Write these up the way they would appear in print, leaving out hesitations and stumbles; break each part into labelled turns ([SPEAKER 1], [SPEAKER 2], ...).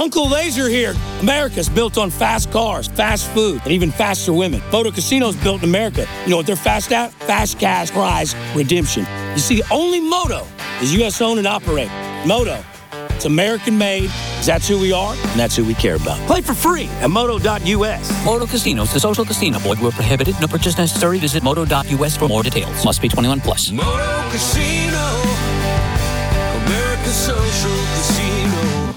[SPEAKER 1] Uncle Laser here. America's built on fast cars, fast food, and even faster women. Moto Casino's built in America. You know what they're fast at? Fast cash prize redemption. You see, only Moto is U.S. owned and operated. Moto, it's American made, because that's who we are, and that's who we care about. Play for free at moto.us.
[SPEAKER 2] Moto Casinos, the social casino. Void where prohibited. No purchase necessary. Visit moto.us for more details. Must be 21 plus.
[SPEAKER 3] Moto Casino, America's social casino.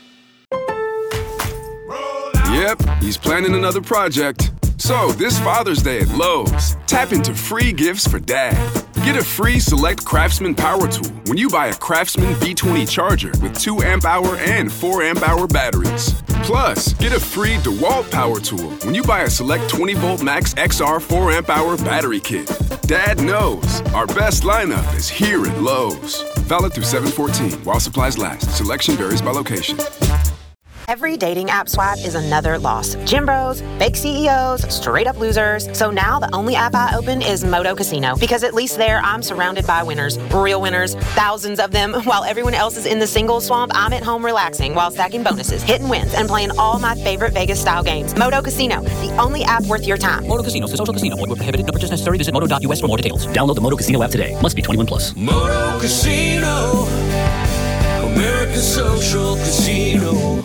[SPEAKER 4] Yep, he's planning another project. So, this Father's Day at Lowe's, tap into free gifts for Dad. Get a free Select Craftsman power tool when you buy a Craftsman B20 charger with 2 amp-hour and 4 amp-hour batteries. Plus, get a free DeWalt power tool when you buy a Select 20-volt Max XR 4 amp-hour battery kit. Dad knows our best lineup is here at Lowe's. Valid through 7/14 while supplies last. Selection varies by location.
[SPEAKER 5] Every dating app swipe is another loss. Gym bros, fake CEOs, straight up losers. So now the only app I open is Moto Casino, because at least there I'm surrounded by winners, real winners, thousands of them. While everyone else is in the singles swamp, I'm at home relaxing while stacking bonuses, hitting wins, and playing all my favorite Vegas style games. Moto Casino, the only app worth your time.
[SPEAKER 2] Moto Casinos, the social casino. Void where prohibited. No purchase necessary. Visit moto.us for more details. Download the Moto Casino app today. Must be 21 plus.
[SPEAKER 3] Moto Casino, America's social casino.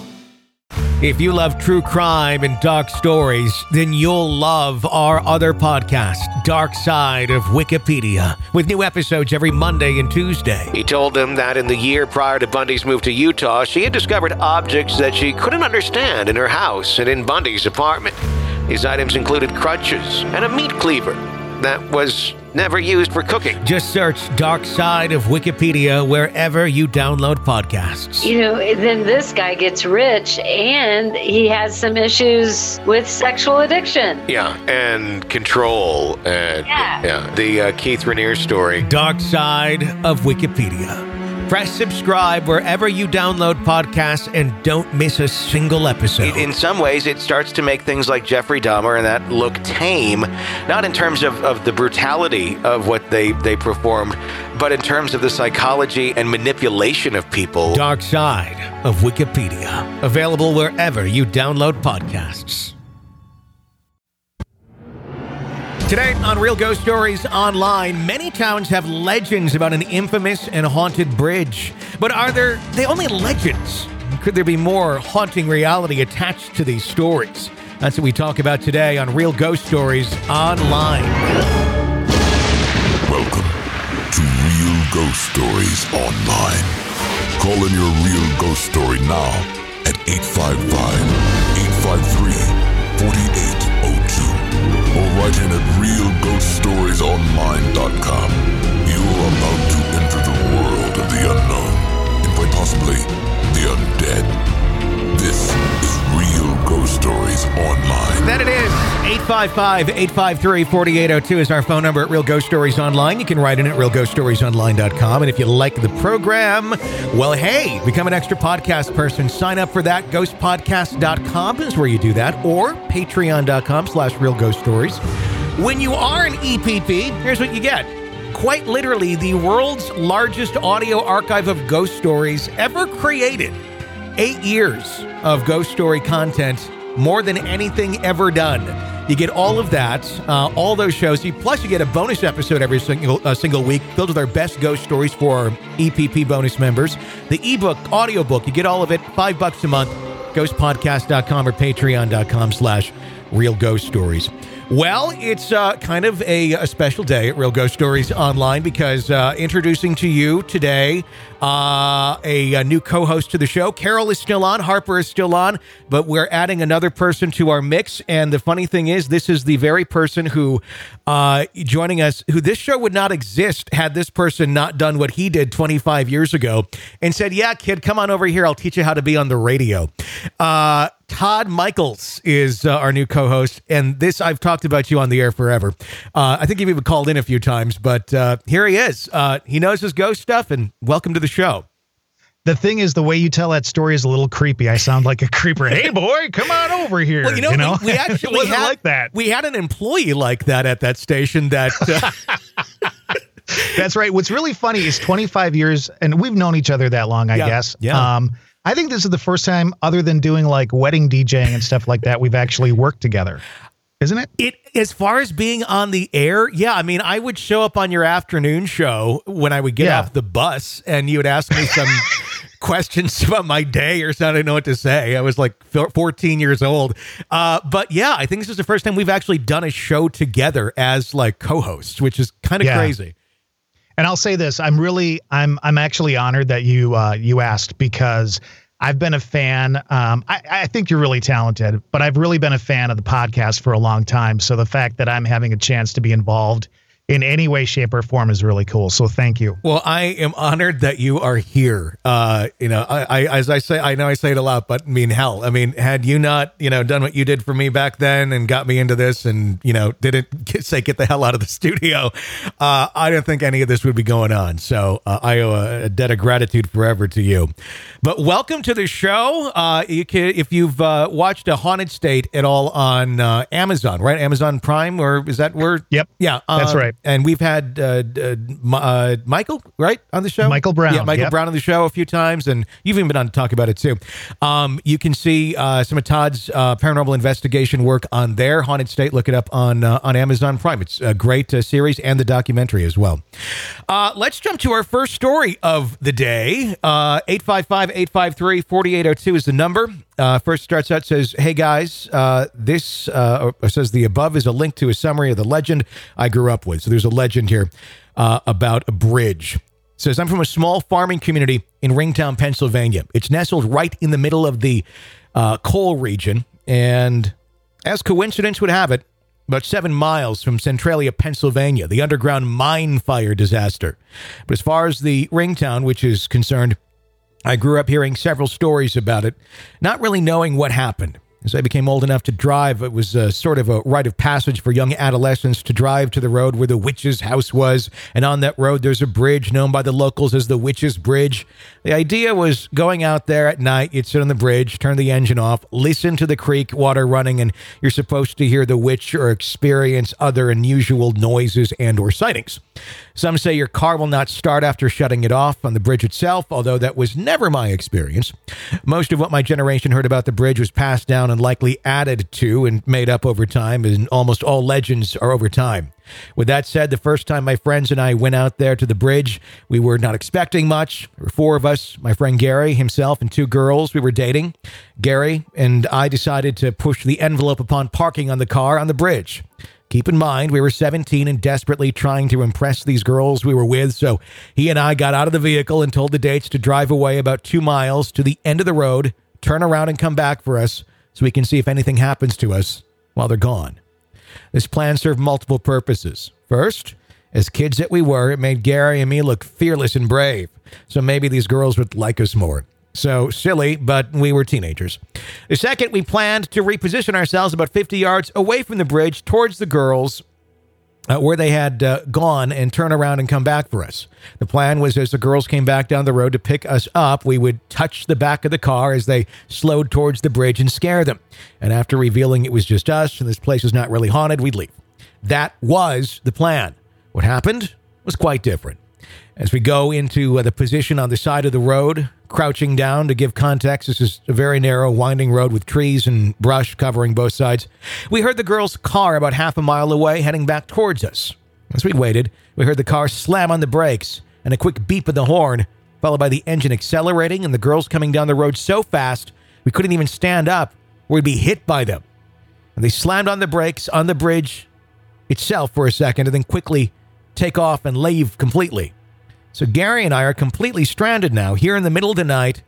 [SPEAKER 6] If you love true crime and dark stories, then you'll love our other podcast, Dark Side of Wikipedia, with new episodes every Monday and Tuesday.
[SPEAKER 7] He told them that in the year prior to Bundy's move to Utah, she had discovered objects that she couldn't understand in her house and in Bundy's apartment. These items included crutches and a meat cleaver that was never used for cooking.
[SPEAKER 6] Just search Dark Side of Wikipedia wherever you download podcasts.
[SPEAKER 8] You know, then this guy gets rich and he has some issues with sexual addiction.
[SPEAKER 7] Yeah, and control. And the Keith Raniere story.
[SPEAKER 6] Dark Side of Wikipedia. Press subscribe wherever you download podcasts and don't miss a single episode.
[SPEAKER 7] In some ways, it starts to make things like Jeffrey Dahmer and that look tame, not in terms of the brutality of what they performed, but in terms of the psychology and manipulation of people.
[SPEAKER 6] Dark Side of Wikipedia. Available wherever you download podcasts. Today on Real Ghost Stories Online, many towns have legends about an infamous and haunted bridge. But are they only legends? Could there be more haunting reality attached to these stories? That's what we talk about today on Real Ghost Stories Online.
[SPEAKER 9] Welcome to Real Ghost Stories Online. Call in your real ghost story now at 855-853-4802. Or write in at realghoststoriesonline.com. You are about to enter the world of the unknown, and quite possibly the undead. This is Real Ghost Stories Online.
[SPEAKER 6] That it is. 855-853-4802 is our phone number at Real Ghost Stories Online. You can write in at realghoststoriesonline.com. And if you like the program, well, hey, become an extra podcast person. Sign up for that. Ghostpodcast.com is where you do that. Or patreon.com/realghoststories. When you are an EPP, here's what you get. Quite literally, the world's largest audio archive of ghost stories ever created. 8 years of ghost story content, more than anything ever done. You get all of that, all those shows. Plus, you get a bonus episode every single week filled with our best ghost stories for our EPP bonus members. The ebook, audiobook, you get all of it, $5 a month. Ghostpodcast.com or patreon.com/Real Ghost Stories. Well, it's kind of a special day at Real Ghost Stories Online because introducing to you today a new co-host to the show. Carol is still on, Harper is still on, but we're adding another person to our mix. And the funny thing is, this is the very person who joining us, who this show would not exist had this person not done what he did 25 years ago and said, yeah, kid, come on over here. I'll teach you how to be on the radio. Todd Michaels is our new co-host, and this, I've talked about you on the air forever. I think you've even called in a few times, but here he is. He knows his ghost stuff, and welcome to the show.
[SPEAKER 10] The thing is, the way you tell that story is a little creepy. I sound like a creeper. Hey, boy, come on over here.
[SPEAKER 6] Well, you know? We actually had
[SPEAKER 10] like that.
[SPEAKER 6] We had an employee like that at that station that...
[SPEAKER 10] That's right. What's really funny is 25 years, and we've known each other that long, I guess.
[SPEAKER 6] Yeah.
[SPEAKER 10] I think this is the first time, other than doing like wedding DJing and stuff like that, we've actually worked together. Isn't it?
[SPEAKER 6] As far as being on the air, yeah. I mean, I would show up on your afternoon show when I would get off the bus, and you would ask me some questions about my day or something. I didn't know what to say. I was like 14 years old. But yeah, I think this is the first time we've actually done a show together as like co-hosts, which is kind of crazy.
[SPEAKER 10] And I'll say this: I'm actually honored that you asked, because I've been a fan. I think you're really talented, but I've really been a fan of the podcast for a long time. So the fact that I'm having a chance to be involved in any way, shape, or form is really cool. So thank you.
[SPEAKER 6] Well, I am honored that you are here. As I say, I know I say it a lot, but I mean, hell, had you not, done what you did for me back then and got me into this and, didn't get the hell out of the studio, I don't think any of this would be going on. So I owe a debt of gratitude forever to you. But welcome to the show. If you've watched A Haunted State at all on Amazon, right? Amazon Prime, or is that where?
[SPEAKER 10] Yep.
[SPEAKER 6] Yeah.
[SPEAKER 10] That's right.
[SPEAKER 6] And we've had Michael, right, on the show?
[SPEAKER 10] Michael Brown.
[SPEAKER 6] Yeah, Michael Brown on the show a few times, and you've even been on to talk about it, too. You can see some of Todd's paranormal investigation work on there. Haunted State, look it up on Amazon Prime. It's a great series, and the documentary as well. Let's jump to our first story of the day. 855-853-4802 is the number. First starts out, says, hey guys, this says the above is a link to a summary of the legend I grew up with. So there's a legend here about a bridge. It says, I'm from a small farming community in Ringtown, Pennsylvania. It's nestled right in the middle of the coal region. And as coincidence would have it, about 7 miles from Centralia, Pennsylvania, the underground mine fire disaster. But as far as the Ringtown, which is concerned, I grew up hearing several stories about it, not really knowing what happened. As I became old enough to drive, it was sort of a rite of passage for young adolescents to drive to the road where the witch's house was. And on that road, there's a bridge known by the locals as the Witch's Bridge. The idea was going out there at night, you'd sit on the bridge, turn the engine off, listen to the creek water running, and you're supposed to hear the witch or experience other unusual noises and or sightings. Some say your car will not start after shutting it off on the bridge itself, although that was never my experience. Most of what my generation heard about the bridge was passed down and likely added to and made up over time, and almost all legends are over time. With that said, the first time my friends and I went out there to the bridge, we were not expecting much. There were 4 of us, my friend Gary, himself, and 2 girls we were dating. Gary and I decided to push the envelope upon parking on the car on the bridge. Keep in mind, we were 17 and desperately trying to impress these girls we were with, so he and I got out of the vehicle and told the dates to drive away about 2 miles to the end of the road, turn around and come back for us so we can see if anything happens to us while they're gone. This plan served multiple purposes. First, as kids that we were, it made Gary and me look fearless and brave, so maybe these girls would like us more. So silly, but we were teenagers. The second, we planned to reposition ourselves about 50 yards away from the bridge towards the girls where they had gone and turn around and come back for us. The plan was as the girls came back down the road to pick us up, we would touch the back of the car as they slowed towards the bridge and scare them. And after revealing it was just us and this place was not really haunted, we'd leave. That was the plan. What happened was quite different. As we go into the position on the side of the road, crouching down to give context, this is a very narrow, winding road with trees and brush covering both sides. We heard the girl's car about half a mile away heading back towards us. As we waited, we heard the car slam on the brakes and a quick beep of the horn, followed by the engine accelerating and the girls coming down the road so fast we couldn't even stand up or we'd be hit by them. And they slammed on the brakes on the bridge itself for a second and then quickly take off and leave completely. So Gary and I are completely stranded now here in the middle of the night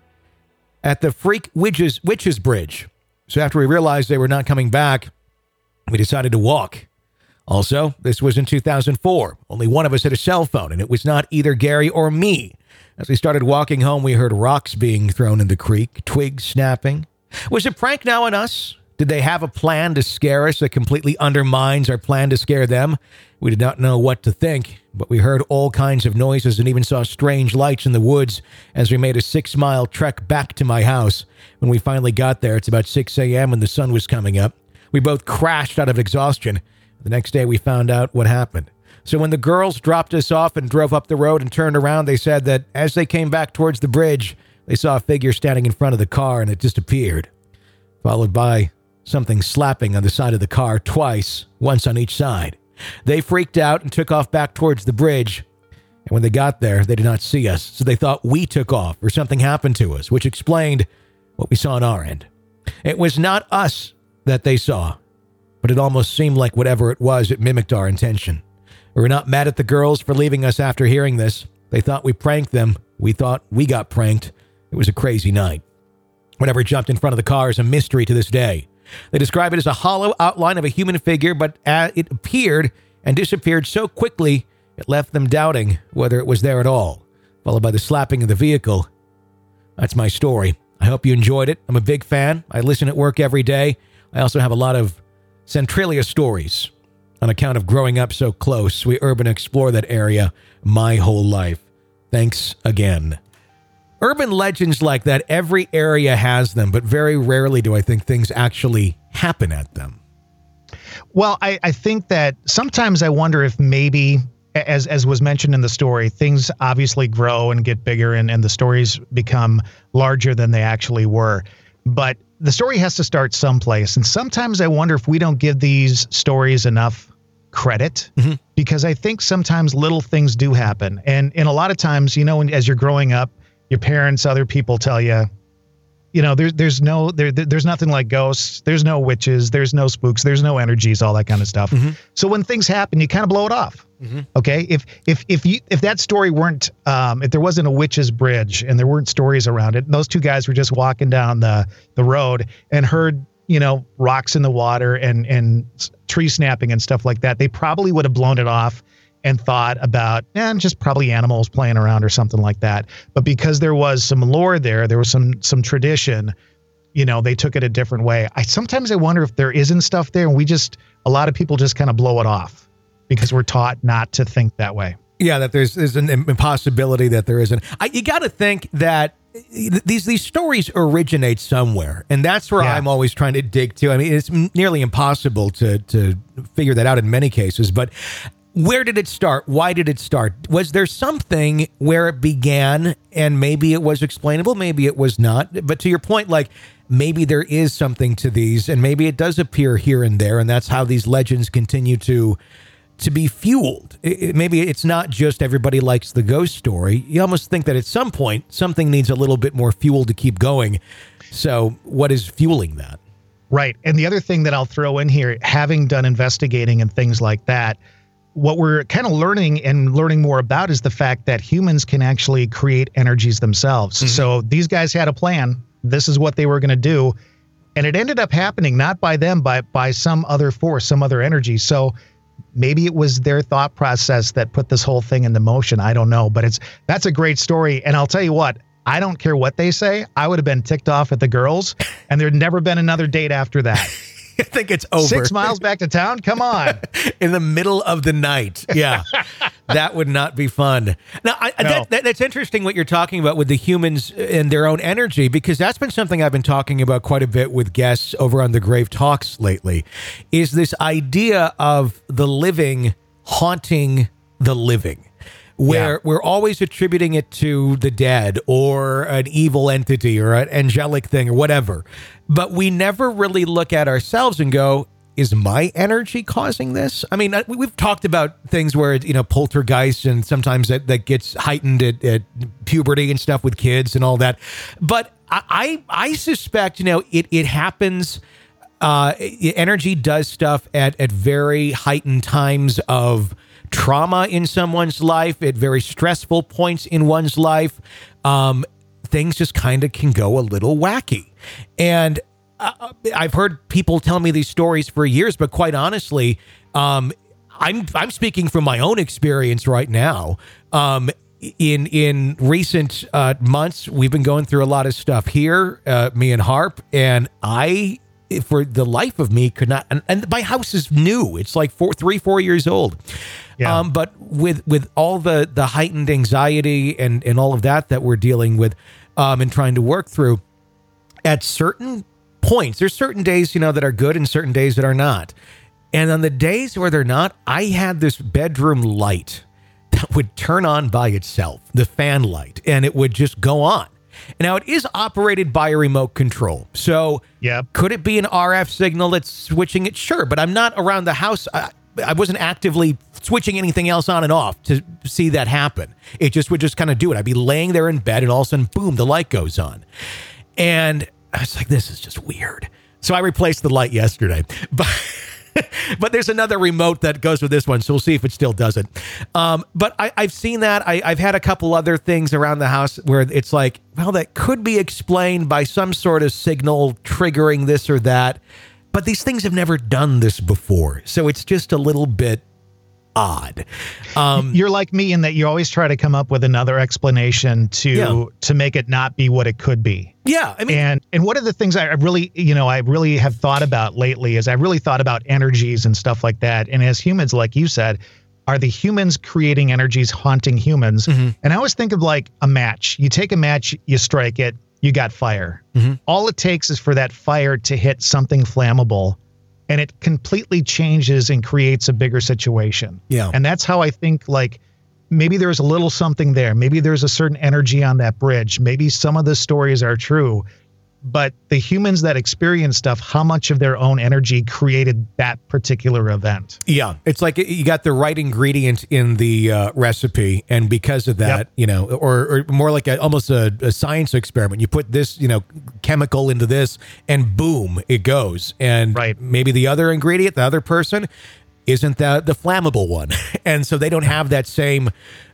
[SPEAKER 6] at the freak Witch's Bridge. So after we realized they were not coming back, we decided to walk. Also, this was in 2004. Only one of us had a cell phone, and it was not either Gary or me. As we started walking home, we heard rocks being thrown in the creek, twigs snapping. Was it prank now on us? Did they have a plan to scare us that completely undermines our plan to scare them? We did not know what to think, but we heard all kinds of noises and even saw strange lights in the woods as we made a 6-mile trek back to my house. When we finally got there, it's about 6 a.m. and the sun was coming up. We both crashed out of exhaustion. The next day, we found out what happened. So when the girls dropped us off and drove up the road and turned around, they said that as they came back towards the bridge, They saw a figure standing in front of the car and it disappeared, followed by something slapping on the side of the car twice, once on each side. They freaked out and took off back towards the bridge. And when they got there, they did not see us, so they thought we took off or something happened to us, which explained what we saw on our end. It was not us that they saw, but it almost seemed like whatever it was, it mimicked our intention. We were not mad at the girls for leaving us after hearing this. They thought we pranked them. We thought we got pranked. It was a crazy night. Whatever jumped in front of the car is a mystery to this day. They describe it as a hollow outline of a human figure, but it appeared and disappeared so quickly, it left them doubting whether it was there at all, followed by the slapping of the vehicle. That's my story. I hope you enjoyed it. I'm a big fan. I listen at work every day. I also have a lot of Centralia stories on account of growing up so close. We urban explore that area my whole life. Thanks again. Urban legends like that, every area has them, but very rarely do I think things actually happen at them.
[SPEAKER 10] Well, I think that sometimes I wonder if maybe, as was mentioned in the story, things obviously grow and get bigger and the stories become larger than they actually were. But the story has to start someplace. And sometimes I wonder if we don't give these stories enough credit, because I think sometimes little things do happen. And a lot of times, you know, as you're growing up, your parents, other people tell you, you know, there's nothing like ghosts. There's no witches. There's no spooks. There's no energies, all that kind of stuff. So when things happen, you kind of blow it off. Okay. If that story weren't, if there wasn't a witch's bridge and there weren't stories around it, and those two guys were just walking down the road and heard, you know, rocks in the water and tree snapping and stuff like that, they probably would have blown it off and thought about, just probably animals playing around or something like that. But because there was some lore there was some tradition, you know, they took it a different way. Sometimes I wonder if there isn't stuff there and a lot of people just kind of blow it off because we're taught not to think that way.
[SPEAKER 6] Yeah, that there's an impossibility that there isn't. You got to think that these stories originate somewhere, and that's where I'm always trying to dig to. I mean, it's nearly impossible to figure that out in many cases, but where did it start? Why did it start? Was there something where it began and maybe it was explainable, maybe it was not? But to your point, like, maybe there is something to these and maybe it does appear here and there, and that's how these legends continue to be fueled. Maybe it's not just everybody likes the ghost story. You almost think that at some point something needs a little bit more fuel to keep going. So what is fueling that?
[SPEAKER 10] Right. And the other thing that I'll throw in here, having done investigating and things like that, what we're kind of learning more about is the fact that humans can actually create energies themselves. So these guys had a plan. This is what they were going to do. And it ended up happening not by them, but by some other force, some other energy. So maybe it was their thought process that put this whole thing into motion. I don't know, but that's a great story. And I'll tell you what, I don't care what they say. I would have been ticked off at the girls, and there'd never been another date after that.
[SPEAKER 6] I think it's over.
[SPEAKER 10] 6 miles back to town? Come on.
[SPEAKER 6] In the middle of the night. Yeah. That would not be fun. Now, that's interesting what you're talking about with the humans and their own energy, because that's been something I've been talking about quite a bit with guests over on the Grave Talks lately, is this idea of the living haunting the living. Where we're always attributing it to the dead or an evil entity or an angelic thing or whatever. But we never really look at ourselves and go, is my energy causing this? I mean, we've talked about things where, you know, poltergeist and sometimes that gets heightened at puberty and stuff with kids and all that. But I suspect, you know, it happens. Energy does stuff at very heightened times of trauma in someone's life, at very stressful points in one's life. Things just kind of can go a little wacky. And I've heard people tell me these stories for years, but quite honestly, I'm speaking from my own experience right now. In recent months, we've been going through a lot of stuff here, me and Harp, and I, for the life of me, could not. And my house is new; it's like 4 years old. Yeah. But with all the heightened anxiety and all of that we're dealing with, and trying to work through, at certain points, there's certain days, you know, that are good and certain days that are not. And on the days where they're not, I had this bedroom light that would turn on by itself, the fan light, and it would just go on. Now, it is operated by a remote control. So could it be an RF signal that's switching it? Sure, but I'm not around the house. I wasn't actively switching anything else on and off to see that happen. It just would just kind of do it. I'd be laying there in bed and all of a sudden, boom, the light goes on. And I was like, this is just weird. So I replaced the light yesterday. But there's another remote that goes with this one, so we'll see if it still does it. But I've seen that. I've had a couple other things around the house where it's like, well, that could be explained by some sort of signal triggering this or that. But these things have never done this before, so it's just a little bit odd.
[SPEAKER 10] You're like me in that you always try to come up with another explanation to make it not be what it could be.
[SPEAKER 6] Yeah, I mean,
[SPEAKER 10] and one of the things I really have thought about lately is I really thought about energies and stuff like that. And as humans, like you said, are the humans creating energies haunting humans? Mm-hmm. And I always think of like a match. You take a match, you strike it, you got fire. Mm-hmm. All it takes is for that fire to hit something flammable, and it completely changes and creates a bigger situation.
[SPEAKER 6] Yeah.
[SPEAKER 10] And that's how I think, like, maybe there's a little something there. Maybe there's a certain energy on that bridge. Maybe some of the stories are true. But the humans that experience stuff, how much of their own energy created that particular event?
[SPEAKER 6] Yeah, it's like you got the right ingredient in the recipe, and because of that, or more like almost a science experiment. You put this, chemical into this, and boom, it goes. And maybe the other ingredient, the other person, isn't the flammable one, and so they don't have that same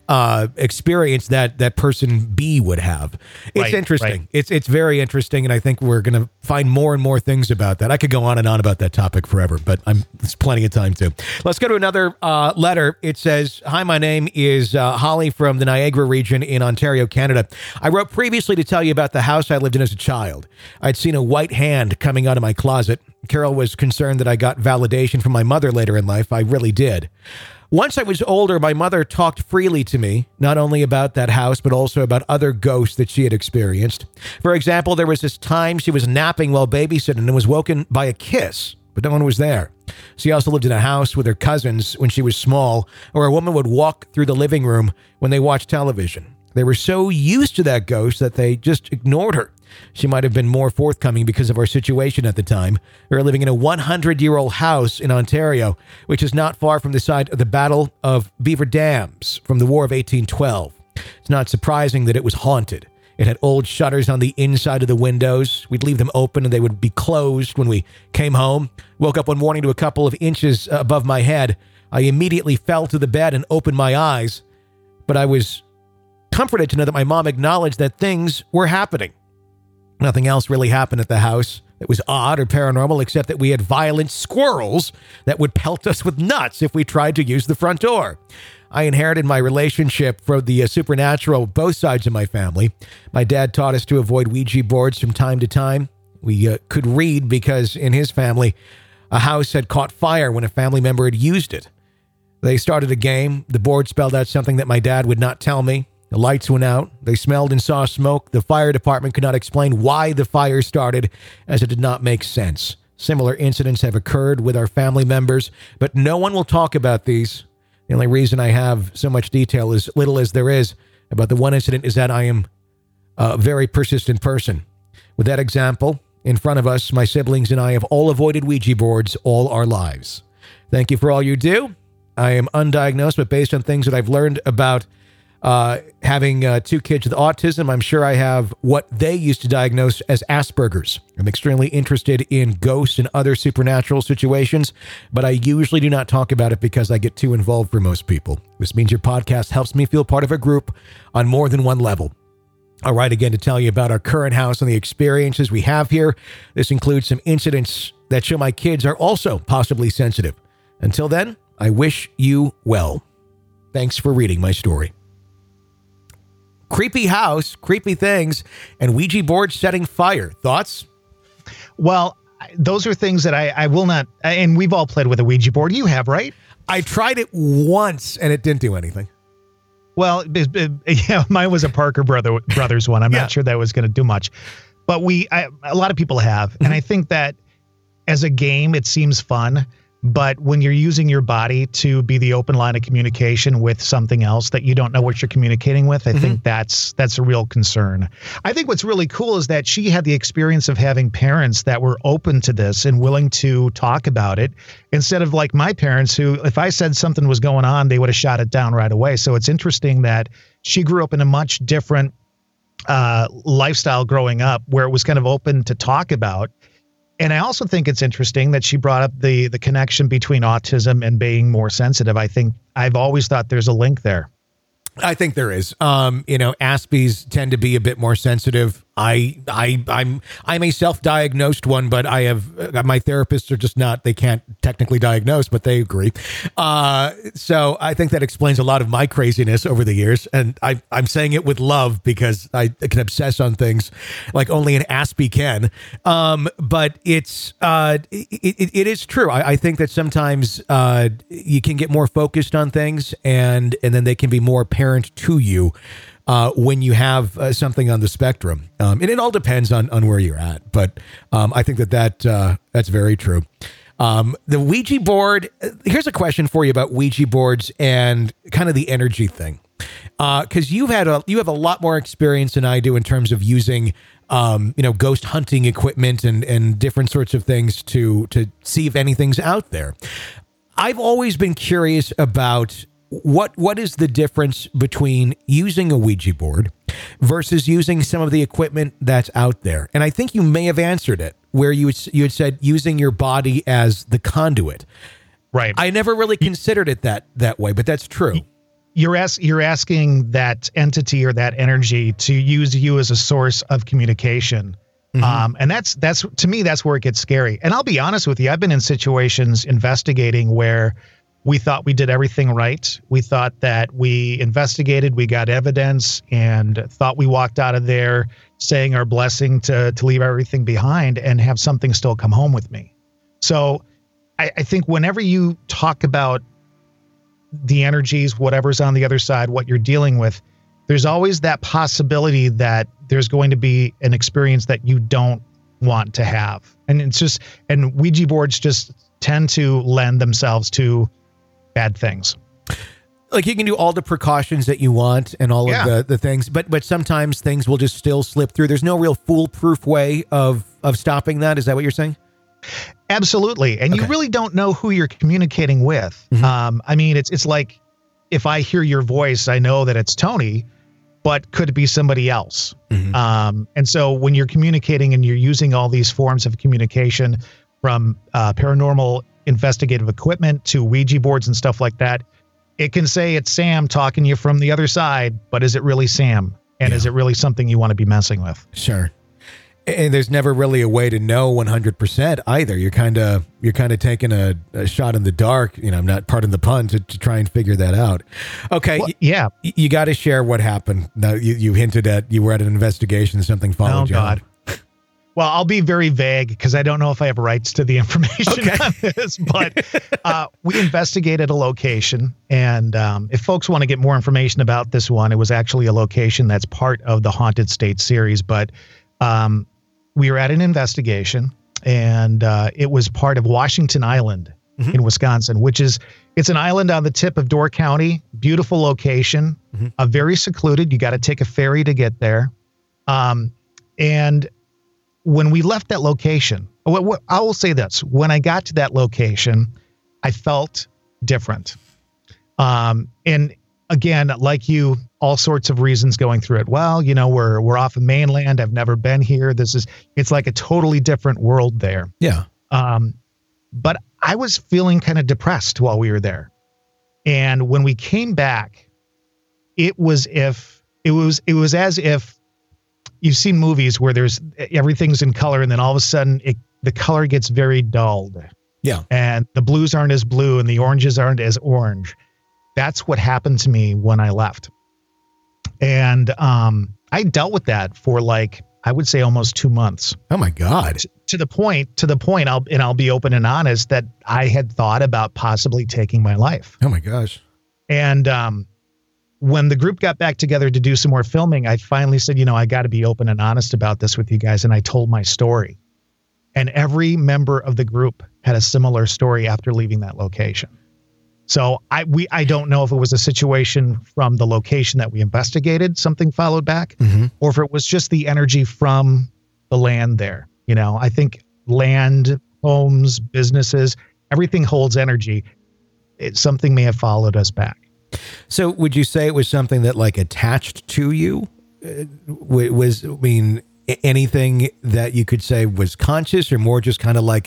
[SPEAKER 6] experience that person B would have. It's interesting. Right. It's very interesting, and I think we're going to find more and more things about that. I could go on and on about that topic forever, but there's plenty of time to. Let's go to another letter. It says, "Hi, my name is Holly from the Niagara region in Ontario, Canada. I wrote previously to tell you about the house I lived in as a child. I'd seen a white hand coming out of my closet. Carol was concerned that I got validation from my mother later in life. I really did. Once I was older, my mother talked freely to me, not only about that house, but also about other ghosts that she had experienced. For example, there was this time she was napping while babysitting and was woken by a kiss, but no one was there. She also lived in a house with her cousins when she was small, or a woman would walk through the living room when they watched television. They were so used to that ghost that they just ignored her. She might have been more forthcoming because of our situation at the time. We were living in a 100-year-old house in Ontario, which is not far from the site of the Battle of Beaver Dams from the War of 1812. It's not surprising that it was haunted. It had old shutters on the inside of the windows. We'd leave them open and they would be closed when we came home. Woke up one morning to a couple of inches above my head. I immediately fell to the bed and opened my eyes, but I was comforted to know that my mom acknowledged that things were happening. Nothing else really happened at the house that was odd or paranormal, except that we had violent squirrels that would pelt us with nuts if we tried to use the front door. I inherited my relationship from the supernatural, both sides of my family. My dad taught us to avoid Ouija boards from time to time. We could read because in his family, a house had caught fire when a family member had used it. They started a game. The board spelled out something that my dad would not tell me. The lights went out. They smelled and saw smoke. The fire department could not explain why the fire started, as it did not make sense. Similar incidents have occurred with our family members, but no one will talk about these. The only reason I have so much detail, as little as there is, about the one incident is that I am a very persistent person. With that example in front of us, my siblings and I have all avoided Ouija boards all our lives. Thank you for all you do. I am undiagnosed, but based on things that I've learned about having two kids with autism, I'm sure I have what they used to diagnose as Asperger's. I'm extremely interested in ghosts and other supernatural situations, but I usually do not talk about it because I get too involved for most people. This means your podcast helps me feel part of a group on more than one level. I'll write again to tell you about our current house and the experiences we have here. This includes some incidents that show my kids are also possibly sensitive. Until then, I wish you well. Thanks for reading my story. Creepy house, creepy things, and Ouija board setting fire. Thoughts?
[SPEAKER 10] Well, those are things that I will not, and we've all played with a Ouija board. You have, right?
[SPEAKER 6] I tried it once, and it didn't do anything.
[SPEAKER 10] Well, mine was a Parker Brothers one. I'm not sure that was going to do much. But a lot of people have. And I think that as a game, it seems fun. But when you're using your body to be the open line of communication with something else that you don't know what you're communicating with, I think that's a real concern. I think what's really cool is that she had the experience of having parents that were open to this and willing to talk about it, instead of like my parents who, if I said something was going on, they would have shot it down right away. So it's interesting that she grew up in a much different lifestyle growing up, where it was kind of open to talk about. And I also think it's interesting that she brought up the connection between autism and being more sensitive. I think I've always thought there's a link there.
[SPEAKER 6] I think there is. Aspies tend to be a bit more sensitive. I'm a self-diagnosed one, but I have my therapists are just not. They can't technically diagnose, but they agree. So I think that explains a lot of my craziness over the years, and I'm saying it with love because I can obsess on things like only an Aspie can. But it is true. I think that sometimes you can get more focused on things, and then they can be more apparent to you when you have something on the spectrum. And it all depends on where you're at. But I think that's very true. The Ouija board, here's a question for you about Ouija boards and kind of the energy thing. Because you have a lot more experience than I do in terms of using ghost hunting equipment and different sorts of things to see if anything's out there. I've always been curious about what is the difference between using a Ouija board versus using some of the equipment that's out there. And I think you may have answered it where you had said using your body as the conduit.
[SPEAKER 10] Right.
[SPEAKER 6] I never really considered it that way, but that's true.
[SPEAKER 10] You're asking that entity or that energy to use you as a source of communication. And that's to me, that's where it gets scary. And I'll be honest with you. I've been in situations investigating where we thought we did everything right. We thought that we investigated, we got evidence, and thought we walked out of there saying our blessing to leave everything behind and have something still come home with me. So I think whenever you talk about the energies, whatever's on the other side, what you're dealing with, there's always that possibility that there's going to be an experience that you don't want to have. And Ouija boards just tend to lend themselves to bad things.
[SPEAKER 6] Like you can do all the precautions that you want and all of the things, but sometimes things will just still slip through. There's no real foolproof way of stopping that. Is that what you're saying?
[SPEAKER 10] Absolutely. And you really don't know who you're communicating with. I mean, it's like if I hear your voice, I know that it's Tony, but could it be somebody else? And so when you're communicating and you're using all these forms of communication, from paranormal investigative equipment to Ouija boards and stuff like that, it can say it's Sam talking to you from the other side, but is it really Sam? And is it really something you want to be messing with?
[SPEAKER 6] Sure. And there's never really a way to know 100% either. You're kind of taking a shot in the dark, I'm not, pardon the pun, to try and figure that out. Okay.
[SPEAKER 10] Well,
[SPEAKER 6] you got to share what happened. Now you hinted at, you were at an investigation, something followed you. Oh God.
[SPEAKER 10] Well, I'll be very vague because I don't know if I have rights to the information on this, but we investigated a location. And if folks want to get more information about this one, it was actually a location that's part of the Haunted State series. But we were at an investigation, and it was part of Washington Island in Wisconsin, it's an island on the tip of Door County. Beautiful location, very secluded. You got to take a ferry to get there. And when we left that location, I will say this, when I got to that location, I felt different. And again, like you, all sorts of reasons going through it. Well, we're off of mainland. I've never been here. It's like a totally different world there.
[SPEAKER 6] Yeah.
[SPEAKER 10] But I was feeling kind of depressed while we were there. And when we came back, it was as if you've seen movies where everything's in color, and then all of a sudden the color gets very dulled.
[SPEAKER 6] Yeah.
[SPEAKER 10] And the blues aren't as blue and the oranges aren't as orange. That's what happened to me when I left. And I dealt with that for I would say almost 2 months.
[SPEAKER 6] Oh my God.
[SPEAKER 10] To the point, I'll be open and honest that I had thought about possibly taking my life.
[SPEAKER 6] Oh my gosh.
[SPEAKER 10] And when the group got back together to do some more filming, I finally said, I got to be open and honest about this with you guys. And I told my story. And every member of the group had a similar story after leaving that location. So I don't know if it was a situation from the location that we investigated, something followed back, or if it was just the energy from the land there. You know, I think land, homes, businesses, everything holds energy. Something may have followed us back.
[SPEAKER 6] So would you say it was something that like attached to you? Anything that you could say was conscious or more just kind of like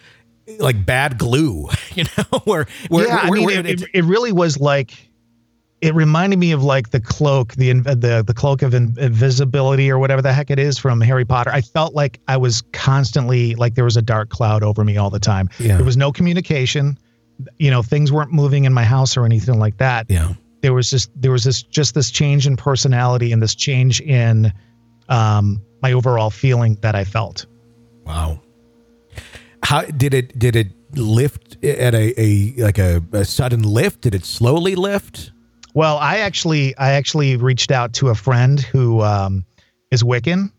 [SPEAKER 6] bad glue, you know,
[SPEAKER 10] it really was like, it reminded me of like the cloak, the cloak of invisibility or whatever the heck it is from Harry Potter. I felt like I was constantly like there was a dark cloud over me all the time. Yeah. There was no communication, you know, things weren't moving in my house or anything like that.
[SPEAKER 6] Yeah.
[SPEAKER 10] There was this change in personality and this change in, my overall feeling that I felt.
[SPEAKER 6] Wow. How did it lift at a sudden lift? Did it slowly lift?
[SPEAKER 10] Well, I actually reached out to a friend who is Wiccan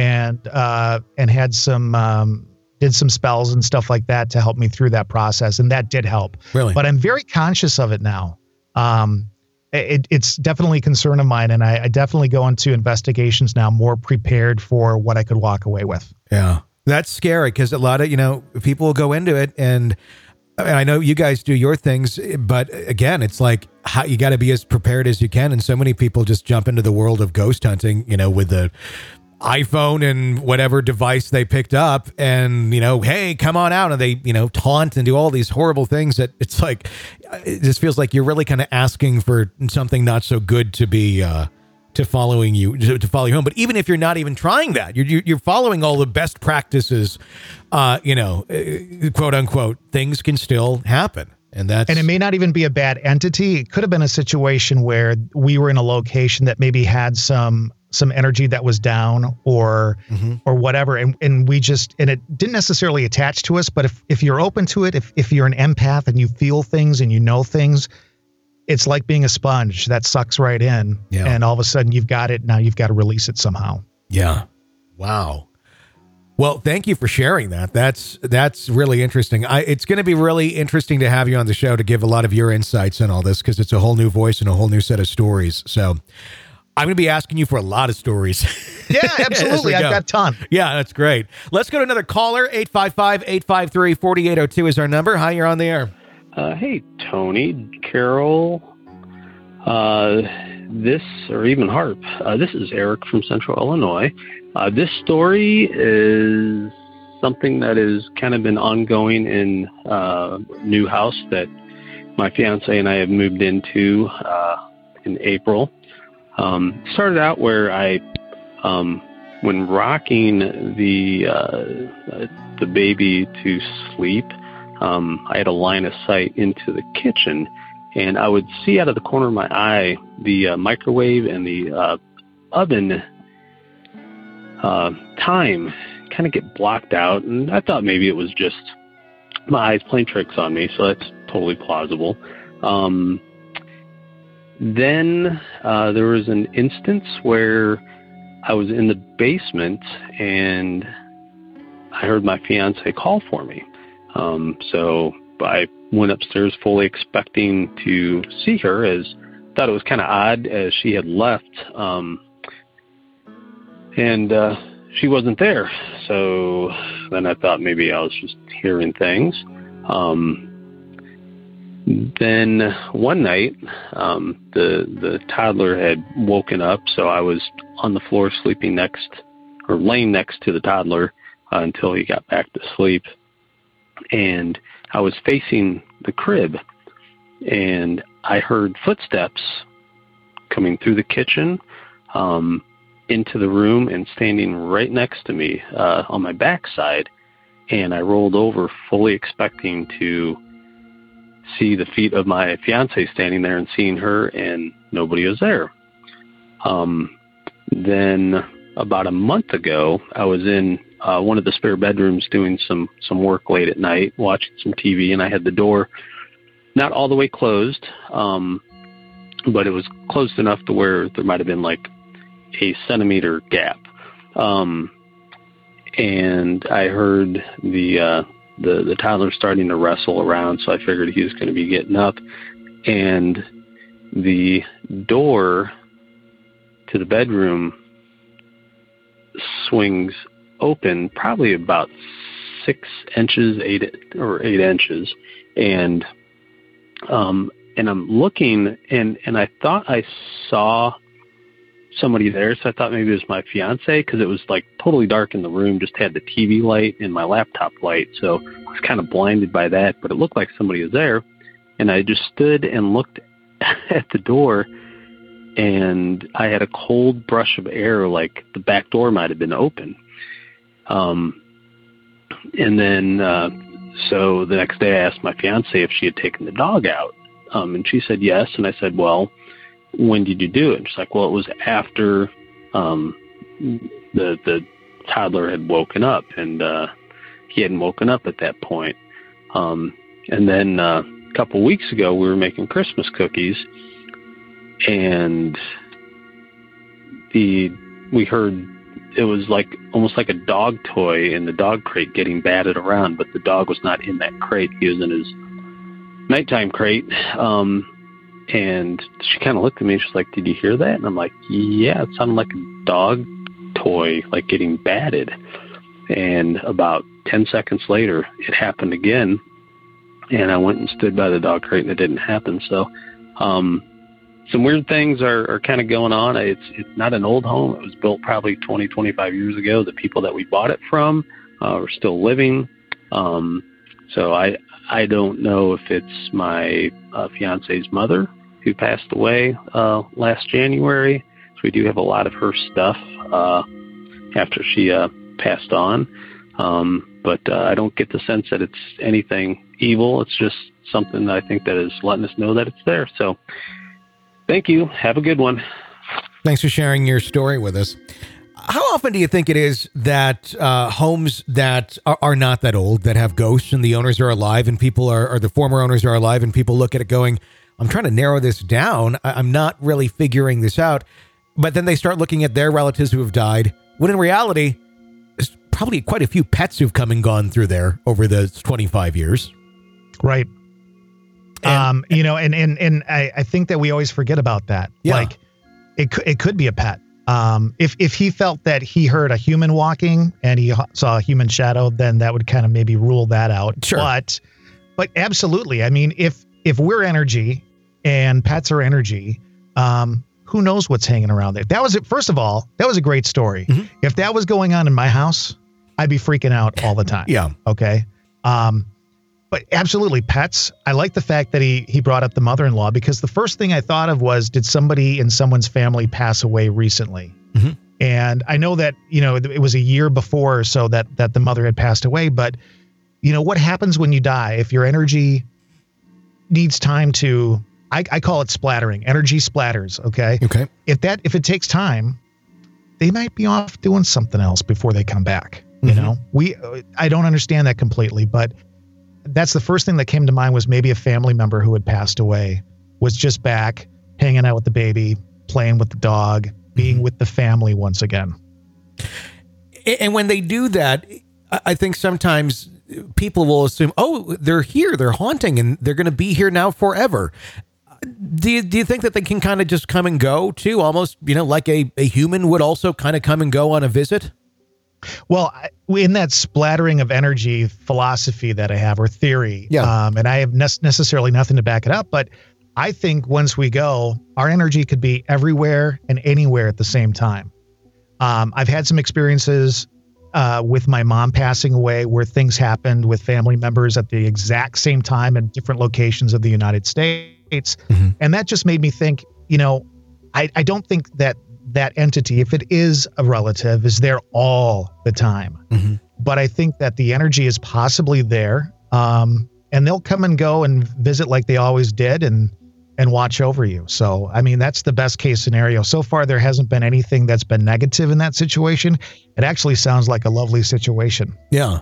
[SPEAKER 10] and had some did some spells and stuff like that to help me through that process, and that did help.
[SPEAKER 6] Really?
[SPEAKER 10] But I'm very conscious of it now. It's definitely a concern of mine, and I definitely go into investigations now more prepared for what I could walk away with.
[SPEAKER 6] Yeah, that's scary because a lot of, you know, people will go into it, and I know you guys do your things, but again, it's like you got to be as prepared as you can, and so many people just jump into the world of ghost hunting, you know, with the iPhone and whatever device they picked up, and, you know, hey, come on out, and they, you know, taunt and do all these horrible things that it's like, it just feels like you're really kind of asking for something not so good to be to follow you home. But even if you're not even trying that, you're following all the best practices, you know, quote unquote, things can still happen. And it
[SPEAKER 10] may not even be a bad entity. It could have been a situation where we were in a location that maybe had some energy that was down or whatever. And we and it didn't necessarily attach to us, but if you're open to it, if you're an empath and you feel things and you know things, it's like being a sponge that sucks right in. Yeah. And all of a sudden you've got it. Now you've got to release it somehow.
[SPEAKER 6] Yeah. Wow. Well, thank you for sharing that. That's really interesting. It's going to be really interesting to have you on the show to give a lot of your insights on all this, because it's a whole new voice and a whole new set of stories. So I'm going to be asking you for a lot of stories.
[SPEAKER 10] Yeah, absolutely. I've got a ton.
[SPEAKER 6] Yeah, that's great. Let's go to another caller. 855-853-4802 is our number. Hi, you're on the air.
[SPEAKER 11] Hey, Tony, Carol, this is Eric from Central Illinois. This story is something that has kind of been ongoing in a new house that my fiance and I have moved into in April. Started out where I, when rocking the baby to sleep, I had a line of sight into the kitchen, and I would see out of the corner of my eye the microwave and the oven time kind of get blocked out, and I thought maybe it was just my eyes playing tricks on me, so that's totally plausible. Then there was an instance where I was in the basement and I heard my fiance call for me. So I went upstairs fully expecting to see her, as thought it was kind of odd as she had left. And she wasn't there. So then I thought maybe I was just hearing things. Then one night, the toddler had woken up, so I was on the floor laying next to the toddler until he got back to sleep. And I was facing the crib, and I heard footsteps coming through the kitchen, into the room, and standing right next to me on my backside. And I rolled over fully expecting to see the feet of my fiance standing there and seeing her, and nobody was there. Then about a month ago, I was in one of the spare bedrooms doing some work late at night, watching some TV, and I had the door not all the way closed, but it was closed enough to where there might have been like a centimeter gap. and I heard the toddler starting to wrestle around, so I figured he was going to be getting up, and the door to the bedroom swings open probably about 8 inches, and I'm looking, and I thought I saw somebody there, so I thought maybe it was my fiance, because it was like totally dark in the room, just had the TV light and my laptop light, so I was kind of blinded by that, but it looked like somebody was there, and I just stood and looked at the door, and I had a cold brush of air, like the back door might have been open. And then, so the next day I asked my fiance if she had taken the dog out, and she said yes, and I said, well, when did you do it? And she's like, well, it was after the toddler had woken up, and he hadn't woken up at that point. And then a couple weeks ago, we were making Christmas cookies, and we heard it was like almost like a dog toy in the dog crate getting batted around, but the dog was not in that crate. He was in his nighttime crate. And she kind of looked at me and she's like, did you hear that? And I'm like, yeah, it sounded like a dog toy, like getting batted. And about 10 seconds later, it happened again. And I went and stood by the dog crate and it didn't happen. So, some weird things are kind of going on. It's not an old home. It was built probably 20, 25 years ago. The people that we bought it from are still living. So I don't know if it's my fiance's mother who passed away last January. So we do have a lot of her stuff after she passed on. But I don't get the sense that it's anything evil. It's just something that I think that is letting us know that it's there. So thank you. Have a good one.
[SPEAKER 6] Thanks for sharing your story with us. How often do you think it is that homes that are not that old, that have ghosts and the owners are alive and people are the former owners are alive and people look at it going, I'm trying to narrow this down. I'm not really figuring this out. But then they start looking at their relatives who have died, when in reality, there's probably quite a few pets who've come and gone through there over the 25 years.
[SPEAKER 10] Right. And I think that we always forget about that.
[SPEAKER 6] Yeah.
[SPEAKER 10] Like it could be a pet. If he felt that he heard a human walking and he saw a human shadow, then that would kind of maybe rule that out.
[SPEAKER 6] Sure.
[SPEAKER 10] But absolutely. I mean, if we're energy and pets are energy, who knows what's hanging around there? First of all, that was a great story. Mm-hmm. If that was going on in my house, I'd be freaking out all the time.
[SPEAKER 6] Yeah.
[SPEAKER 10] Okay. But absolutely, pets. I like the fact that he brought up the mother-in-law, because the first thing I thought of was, did somebody in someone's family pass away recently?
[SPEAKER 6] Mm-hmm.
[SPEAKER 10] And I know that, it was a year before or so that the mother had passed away. But, what happens when you die? If your energy needs time to, I call it splattering. Energy splatters, okay?
[SPEAKER 6] Okay.
[SPEAKER 10] If it takes time, they might be off doing something else before they come back.
[SPEAKER 6] Mm-hmm.
[SPEAKER 10] I don't understand that completely, but that's the first thing that came to mind, was maybe a family member who had passed away was just back hanging out with the baby, playing with the dog, being with the family once again.
[SPEAKER 6] And when they do that, I think sometimes people will assume, oh, they're here, they're haunting, and they're going to be here now forever. Do you think that they can kind of just come and go too? Almost, like a human would also kind of come and go on a visit?
[SPEAKER 10] Well, in that splattering of energy philosophy that I have, or theory,
[SPEAKER 6] yeah.
[SPEAKER 10] And I have necessarily nothing to back it up, but I think once we go, our energy could be everywhere and anywhere at the same time. I've had some experiences with my mom passing away where things happened with family members at the exact same time in different locations of the United States.
[SPEAKER 6] Mm-hmm.
[SPEAKER 10] And that just made me think, I don't think that entity, if it is a relative, is there all the time.
[SPEAKER 6] Mm-hmm.
[SPEAKER 10] But I think that the energy is possibly there. And they'll come and go and visit like they always did and watch over you. So, I mean, that's the best case scenario. So far, there hasn't been anything that's been negative in that situation. It actually sounds like a lovely situation.
[SPEAKER 6] Yeah.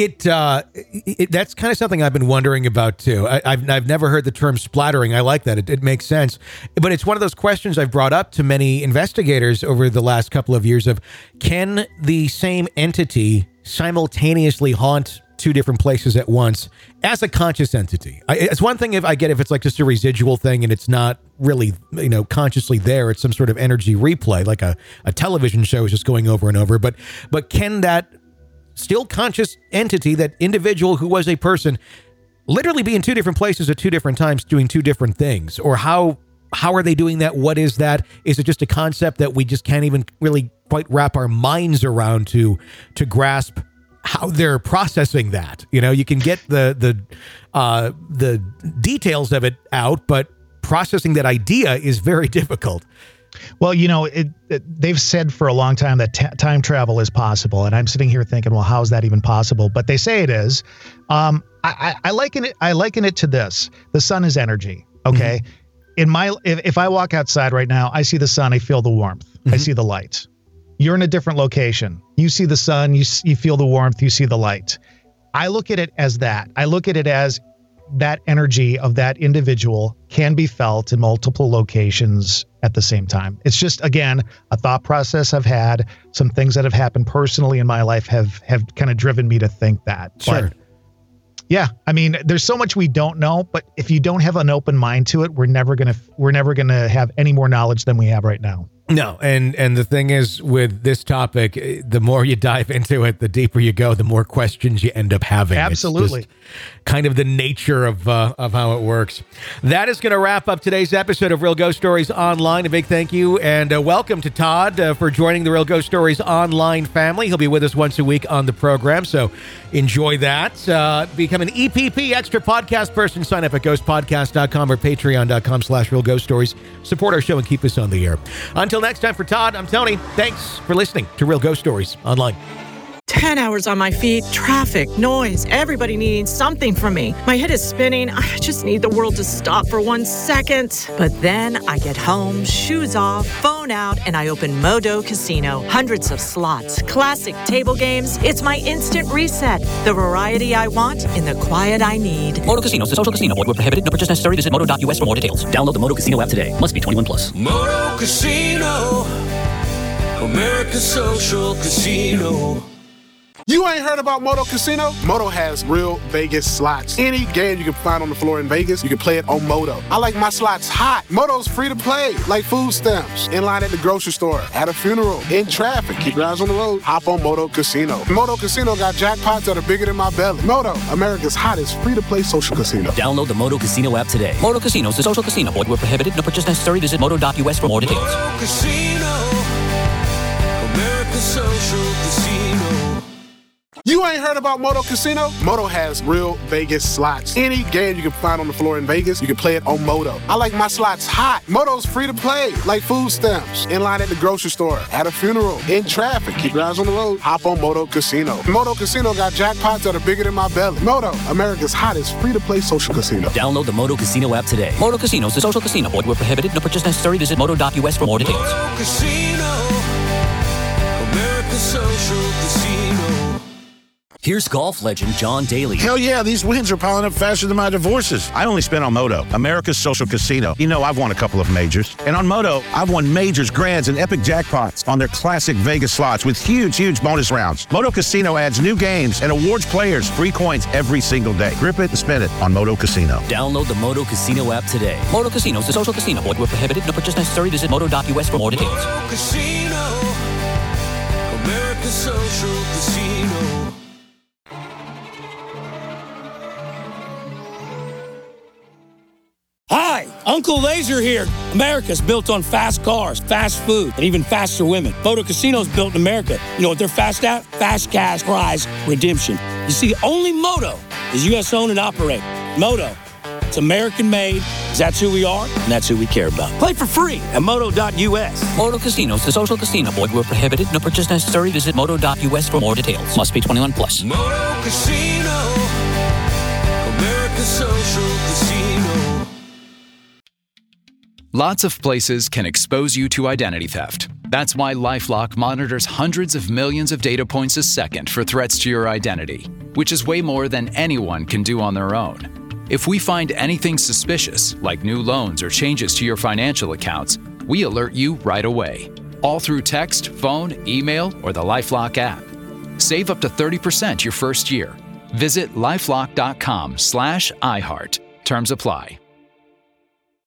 [SPEAKER 6] That's kind of something I've been wondering about too. I've never heard the term splattering. I like that. It makes sense. But it's one of those questions I've brought up to many investigators over the last couple of years of, can the same entity simultaneously haunt two different places at once as a conscious entity. It's one thing if it's like just a residual thing and it's not really, consciously there. It's some sort of energy replay, like a television show is just going over and over. But can that still conscious entity, that individual who was a person, literally be in two different places at two different times doing two different things? Or how are they doing that? What is that? Is it just a concept that we just can't even really quite wrap our minds around to grasp how they're processing that? You can get the details of it out, but processing that idea is very difficult.
[SPEAKER 10] Well, they've said for a long time that time travel is possible, and I'm sitting here thinking, well, how is that even possible? But they say it is. I liken it to this: the sun is energy. Okay, if I walk outside right now, I see the sun, I feel the warmth, I see the light. You're in a different location. You see the sun, you feel the warmth, you see the light. I look at it as that. I look at it as that energy of that individual can be felt in multiple locations at the same time. It's just, again, a thought process I've had. Some things that have happened personally in my life have kind of driven me to think that.
[SPEAKER 6] Sure.
[SPEAKER 10] But yeah, I mean, there's so much we don't know, but if you don't have an open mind to it, we're never gonna have any more knowledge than we have right now.
[SPEAKER 6] No, and the thing is with this topic, the more you dive into it, the deeper you go, the more questions you end up having.
[SPEAKER 10] Absolutely.
[SPEAKER 6] It's just kind of the nature of how it works. That is going to wrap up today's episode of Real Ghost Stories Online. A big thank you and welcome to Todd for joining the Real Ghost Stories Online family. He'll be with us once a week on the program, so enjoy that. Become an EPP Extra Podcast person. Sign up at ghostpodcast.com or patreon.com/Real Ghost Stories. Support our show and keep us on the air. Until next time, for Todd, I'm Tony. Thanks for listening to Real Ghost Stories Online.
[SPEAKER 12] 10 hours on my feet, traffic, noise, everybody needing something from me. My head is spinning. I just need the world to stop for 1 second. But then I get home, shoes off, phone out, and I open Modo Casino. Hundreds of slots, classic table games. It's my instant reset. The variety I want in the quiet I need.
[SPEAKER 2] Modo Casino is a social casino. Void where prohibited. No purchase necessary. Visit modo.us for more details. Download the Modo Casino app today. Must be 21 plus.
[SPEAKER 3] Modo Casino, America's social casino.
[SPEAKER 13] You ain't heard about Modo Casino? Modo has real Vegas slots. Any game you can find on the floor in Vegas, you can play it on Modo. I like my slots hot. Modo's free to play, like food stamps. In line at the grocery store, at a funeral, in traffic. Keep your eyes on the road. Hop on Modo Casino. Modo Casino got jackpots that are bigger than my belly. Modo, America's hottest free-to-play social casino.
[SPEAKER 2] Download the Modo Casino app today. Modo Casino is a social casino. Void where prohibited. No purchase necessary. Visit modo.us for more details.
[SPEAKER 3] Modo Casino, America's social casino.
[SPEAKER 13] You ain't heard about Modo Casino? Modo has real Vegas slots. Any game you can find on the floor in Vegas, you can play it on Modo. I like my slots hot. Modo's free to play, like food stamps. In line at the grocery store, at a funeral, in traffic. Keep your eyes on the road. Hop on Modo Casino. Modo Casino got jackpots that are bigger than my belly. Modo, America's hottest free-to-play social casino.
[SPEAKER 2] Download the Modo Casino app today. Modo Casino is a social casino. Void where prohibited. No purchase necessary. Visit modo.us for more details.
[SPEAKER 3] Modo Casino, America's social casino.
[SPEAKER 14] Here's golf legend John Daly.
[SPEAKER 15] Hell yeah, these wins are piling up faster than my divorces. I only spent on Modo, America's social casino. You know, I've won a couple of majors. And on Modo, I've won majors, grands, and epic jackpots on their classic Vegas slots with huge bonus rounds. Modo Casino adds new games and awards players free coins every single day. Grip it and spin it on Modo Casino.
[SPEAKER 2] Download the Modo Casino app today. Modo Casino is a social casino. Void where prohibited. No purchase necessary. Visit modo.us for more details.
[SPEAKER 3] Modo Casino, America's social casino.
[SPEAKER 1] Hi, Uncle Laser here. America's built on fast cars, fast food, and even faster women. Modo Casino's built in America. You know what they're fast at? Fast cash prize redemption. You see, only Modo is U.S. owned and operated. Modo, it's American made, because that's who we are, and that's who we care about. Play for free at modo.us.
[SPEAKER 2] Modo Casino is a social casino. Void where prohibited. No purchase necessary. Visit modo.us for more details. Must be 21 plus.
[SPEAKER 3] Modo Casino, America's social casino.
[SPEAKER 16] Lots of places can expose you to identity theft. That's why LifeLock monitors hundreds of millions of data points a second for threats to your identity, which is way more than anyone can do on their own. If we find anything suspicious, like new loans or changes to your financial accounts, we alert you right away, all through text, phone, email, or the LifeLock app. Save up to 30% your first year. Visit LifeLock.com/iHeart. Terms apply.